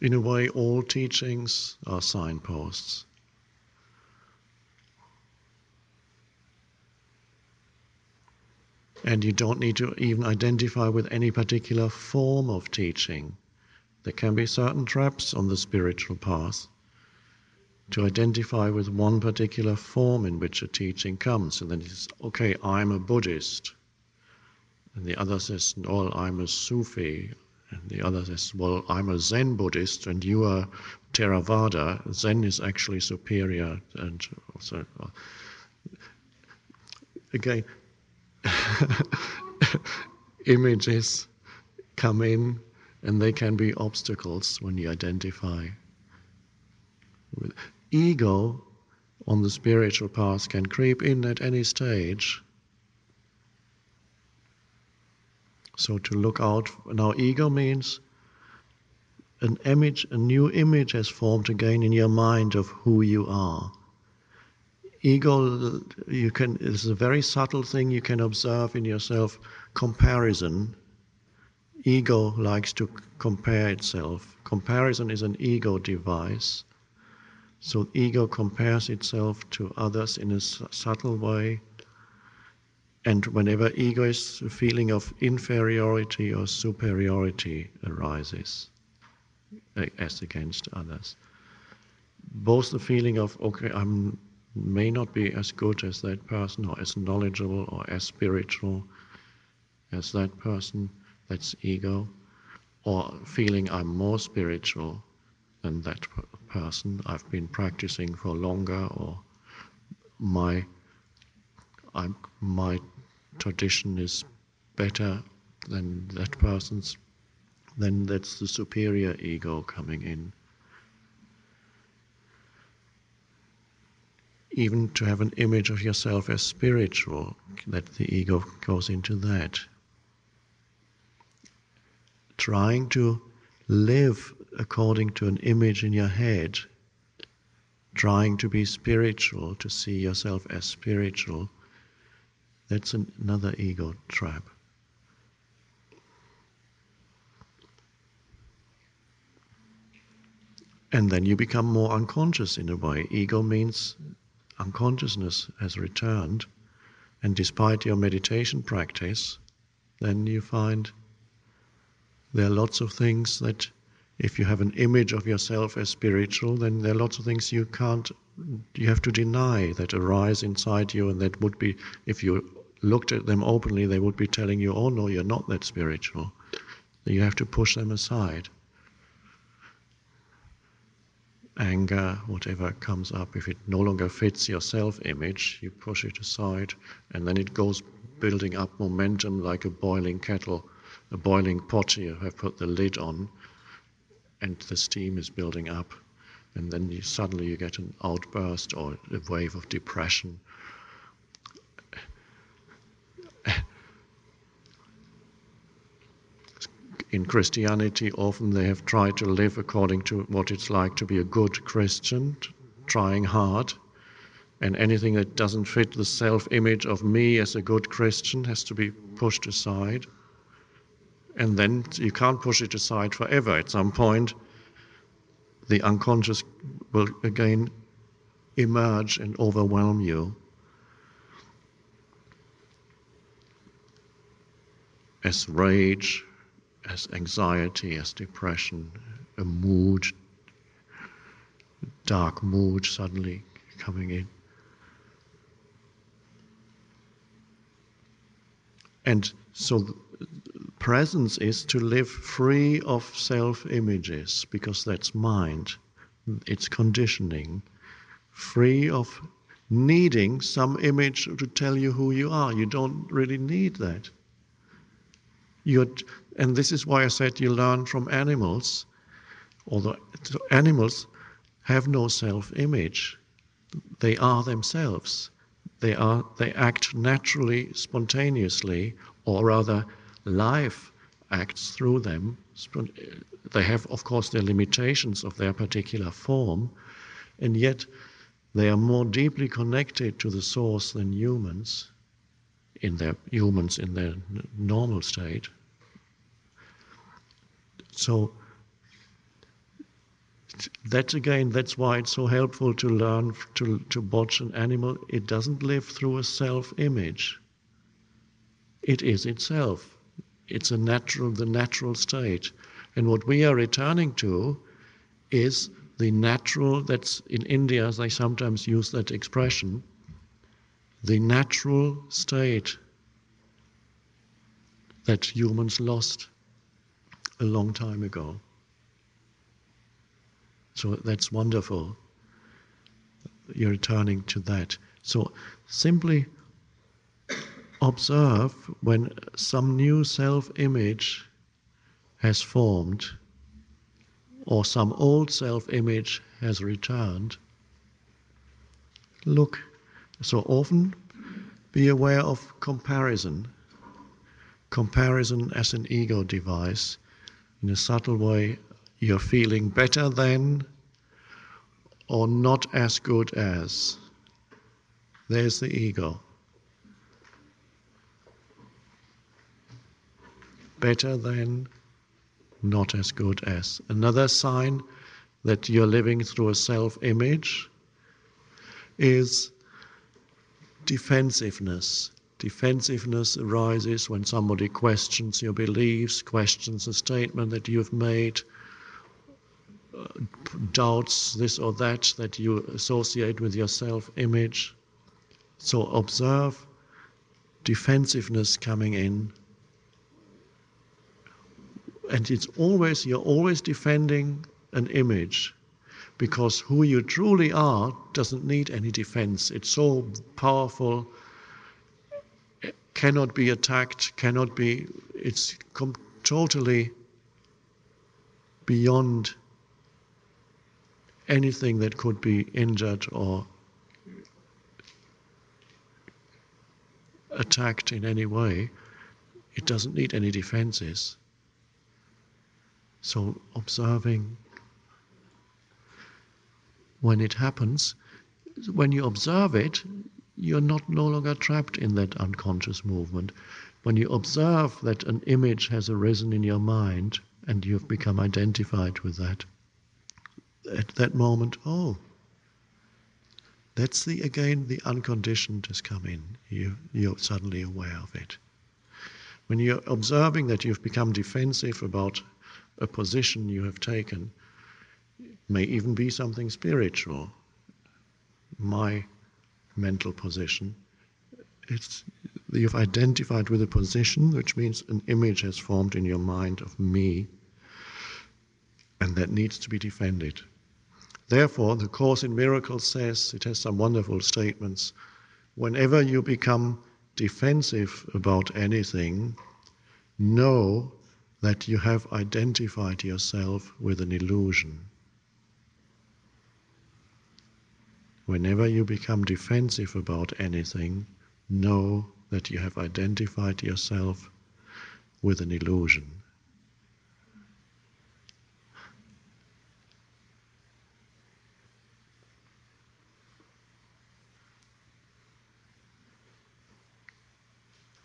in a way, all teachings are signposts. And you don't need to even identify with any particular form of teaching. There can be certain traps on the spiritual path to identify with one particular form in which a teaching comes. And then it's, okay, I'm a Buddhist. And the other says, well, I'm a Sufi. And the other says, well, I'm a Zen Buddhist and you are Theravada. Zen is actually superior. And also, again, images come in and they can be obstacles when you identify with. Ego on the spiritual path can creep in at any stage. So to look out, now ego means an image, a new image has formed again in your mind of who you are. Ego, is a very subtle thing you can observe in yourself, comparison. Ego likes to compare itself. Comparison is an ego device. So ego compares itself to others in a subtle way. And whenever ego is, a feeling of inferiority or superiority arises as against others. Both the feeling of, okay, I may not be as good as that person, or as knowledgeable, or as spiritual as that person, that's ego, or feeling I'm more spiritual than that person, I've been practicing for longer, or my tradition is better than that person's, then that's the superior ego coming in. Even to have an image of yourself as spiritual, that the ego goes into that. Trying to live according to an image in your head, trying to be spiritual, to see yourself as spiritual, that's another ego trap. And then you become more unconscious in a way. Ego means unconsciousness has returned, and despite your meditation practice, then you find there are lots of things that, if you have an image of yourself as spiritual, then there are lots of things you have to deny that arise inside you, and that would be, if you looked at them openly, they would be telling you, oh no, you're not that spiritual. You have to push them aside. Anger, whatever comes up, if it no longer fits your self-image, you push it aside, and then it goes building up momentum like a boiling kettle, a boiling pot you have put the lid on, and the steam is building up, and then suddenly you get an outburst or a wave of depression. In Christianity, often they have tried to live according to what it's like to be a good Christian, trying hard, and anything that doesn't fit the self-image of me as a good Christian has to be pushed aside. And then you can't push it aside forever. At some point, the unconscious will again emerge and overwhelm you as rage, as anxiety, as depression, a mood, dark mood suddenly coming in. And so presence is to live free of self-images, because that's mind, it's conditioning, free of needing some image to tell you who you are. You don't really need that. And this is why I said you learn from animals, although animals have no self-image. They are themselves. They act naturally, spontaneously, or rather life acts through them. They have, of course, their limitations of their particular form, and yet they are more deeply connected to the source than humans in their normal state. So That again, that's why it's so helpful to learn to watch an animal. It doesn't live through a self-image. It is itself. It's the natural state. And what we are returning to is the natural, that's in India, they sometimes use that expression, the natural state that humans lost a long time ago. So that's wonderful. You're returning to that. So simply observe when some new self-image has formed or some old self-image has returned. Look, so often be aware of comparison. Comparison as an ego device. In a subtle way, you're feeling better than or not as good as. There's the ego. Better than, not as good as. Another sign that you're living through a self-image is defensiveness. Defensiveness arises when somebody questions your beliefs, questions a statement that you've made, doubts this or that you associate with your self-image. So observe defensiveness coming in. And you're always defending an image, because who you truly are doesn't need any defense. It's so powerful, cannot be attacked, it's totally beyond anything that could be injured or attacked in any way. It doesn't need any defenses. So observing when it happens, when you observe it, you're no longer trapped in that unconscious movement. When you observe that an image has arisen in your mind and you've become identified with that, at that moment, that's the unconditioned has come in. You're suddenly aware of it. When you're observing that you've become defensive about a position you have taken, may even be something spiritual, my mental position, you've identified with a position, which means an image has formed in your mind of me, and that needs to be defended. Therefore, the Course in Miracles says, it has some wonderful statements, whenever you become defensive about anything, know that you have identified yourself with an illusion. Whenever you become defensive about anything, know that you have identified yourself with an illusion.